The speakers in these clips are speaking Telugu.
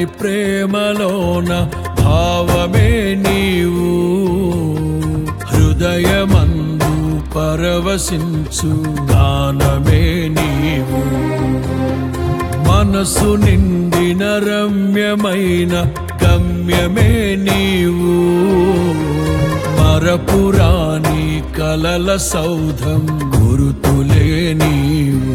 కందని ప్రేమలోన భావమే నీవు హృదయమందు పరవశించు గానమే నీవు మనసు నిండిన రమ్యమైన గమ్యమే నీవు మరపురాని కలల సౌధం గురుతులే నీవు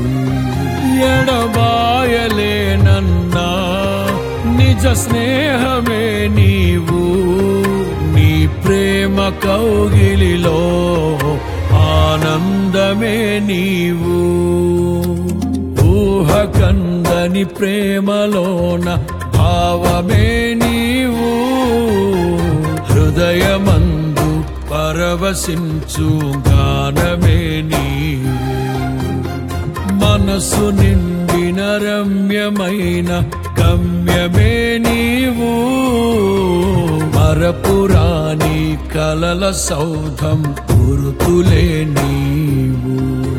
ఎడబాయలేనన్నా నిజ స్నేహమే నీవు నీ ప్రేమ కౌగిలిలో ఆనందమే నీవు ఊహ కందని ప్రేమలోన భావమే నీవు హృదయమందు పరవశించు గానమే నీవు మనసు నిండిన రమ్యమైన గమ్యమే నీవు మరపురాని కలల సౌధం గురుతులే నీవు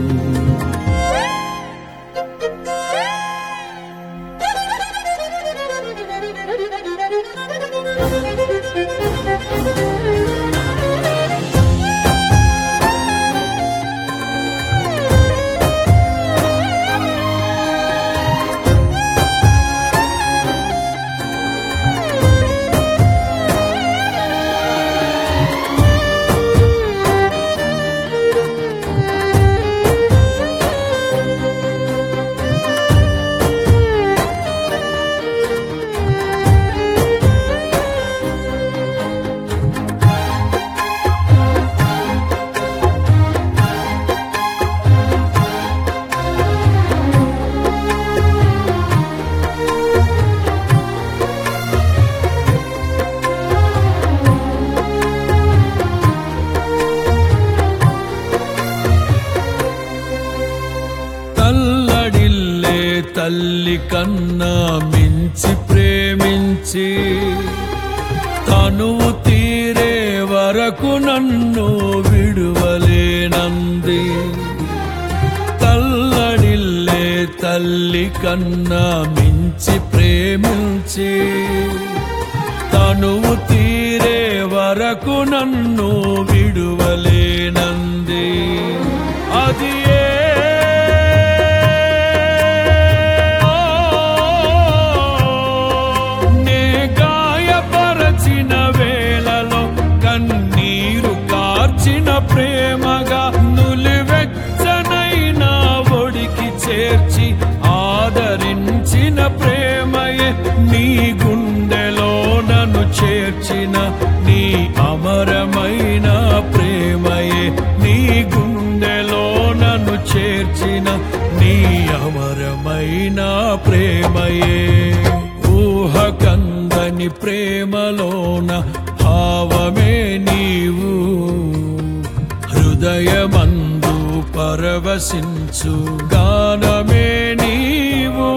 తల్లడిల్లే తల్లి కన్నా మించి ప్రేమించి తనువు తీరే వరకు నన్ను విడువలేనంది తల్లడిల్లే తల్లి కన్నా మించి ప్రేమించి తనువు తీరే వరకు నన్ను విడువలేనంది అది ప్రేమగా నులివెచ్చనైనా ఒడికి చేర్చి ఆదరించిన ప్రేమయే నీ గుండెలో నన్ను చేర్చిన నీ అమరమైన ప్రేమయే నీ గుండెలో నన్ను చేర్చిన నీ అమరమైన ప్రేమయే ఊహ కందని ప్రేమలోన భావమే నీవు హృదయమందు పరవశించు గానమే నీవు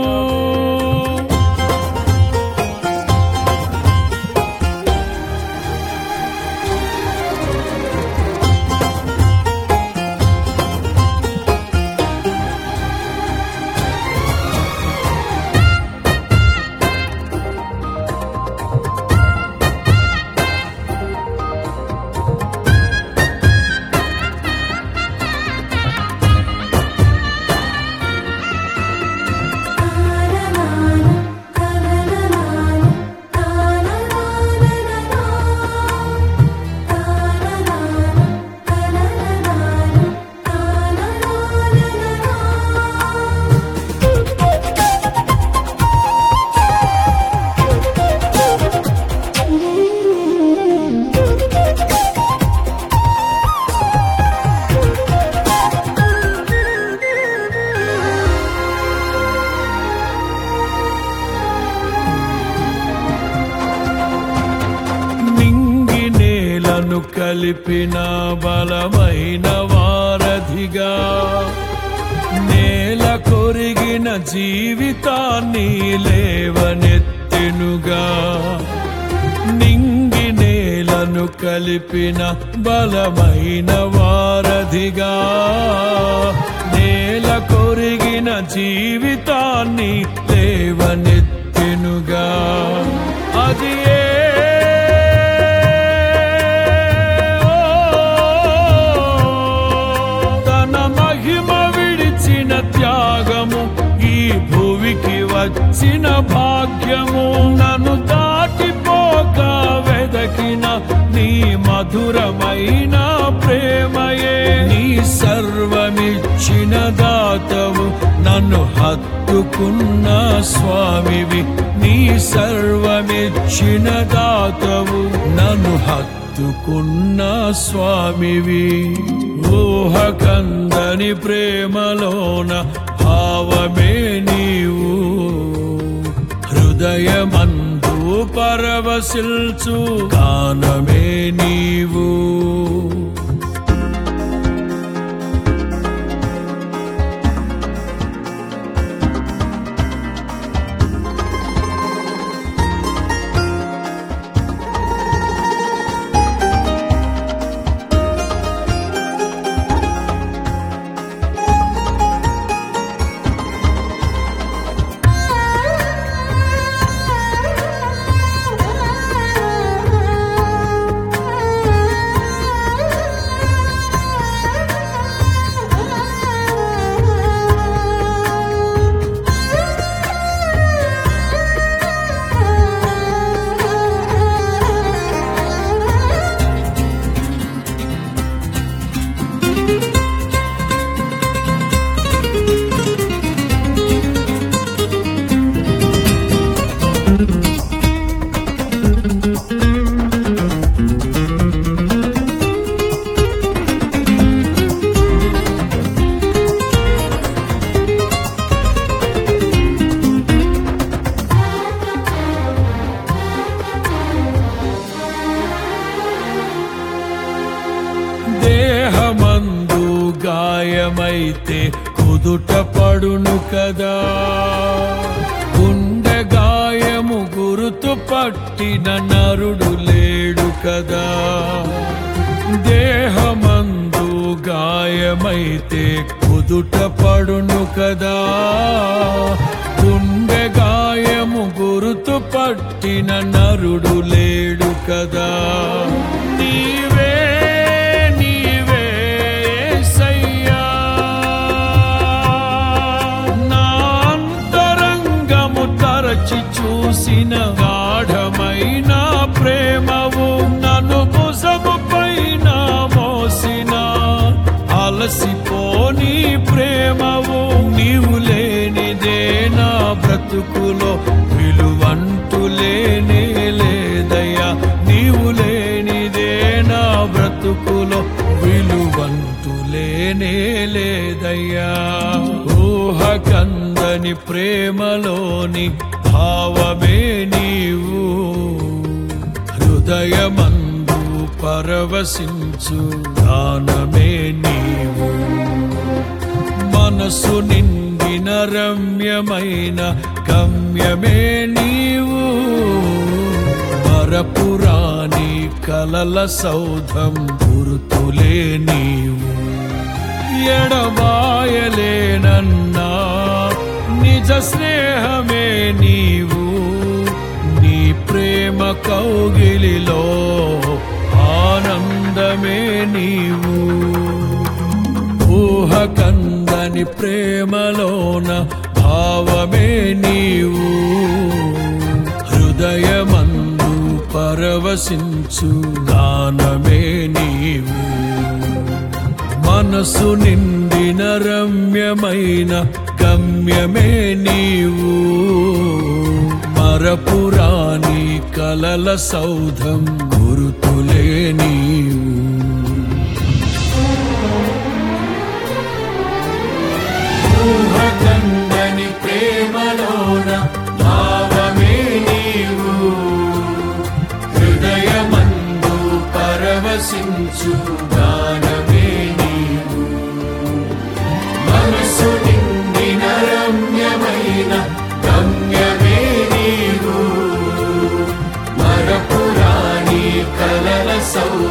కలిపిన బలమైన వారధిగా నేల కొరిగిన జీవితాన్ని లేవనెత్తెనుగా నింగి నేలను కలిపిన బలమైన వారధిగా నేల కొరిగిన జీవితాన్ని లేవనెత్తెనుగా అది తన మహిమ విడిచిన త్యాగము, ఈ భువికి వచ్చిన భాగ్యము. నన్ను దాటిపోక వెదకిన నీ మధురమైన ప్రేమయే. నీ సర్వమిచ్చిన దాతవు, నన్ను హత్తుకున్న స్వామివి. నీ సర్వమిచ్చిన దాతవు, నన్ను హత్తుకున్న స్వామివి. ఊహకందని ప్రేమలోన భావమే నీవు, హృదయమందు పరవశిల్చు గానమే నీవు. దేహమందు గాయమైతే కుదుట పడును కదా, గుండె గాయము గురుతు పట్టిన నరుడు లేడు కదా. దేహమందు గాయమైతే కుదుట పడును కదా, గుండె గాయము గురుతు పట్టిన నరుడు లేడు కదా. నీవే చూసిన గాఢమైన ప్రేమవు, నన్ను భుజము పైన మోసిన అలసిపోని ప్రేమవు. నీవు లేనిదే నా బ్రతుకులో విలువంటూ లేనే లేదయ్యా. నీవు లేనిదే నా బ్రతుకులో విలువంటూ లేనే లేదయ్యా. ఊహకందని ప్రేమలోని భావమే నీవు, హృదయమందు పరవశించు గానమే నీవు. మనసు నిండిన రమ్యమైన గమ్యమే నీవు, మరపురాని కలల సౌధం గుర్తులే నీవు. ఎడబాయలేనన్నా నిజ స్నేహమే నీవు, నీ ప్రేమ కౌగిలిలో ఆనందమే నీవు. ఊహకందని ప్రేమలోన భావమే నీవు, హృదయమందు పరవశించు గానమే నీవు. మనసు నిండిన రమ్యమైన గమ్యమే నీవు, మరపురాని కలల సౌధం గురుతులే నీవు. ఊహకందని ప్రేమలోన భావమే నీవు, హృదయమందు పరవశించు గానమే నీవు. మనసు నిండిన రమ్యమైన గమ్యమే నీవు, మరపురాని కలల సౌ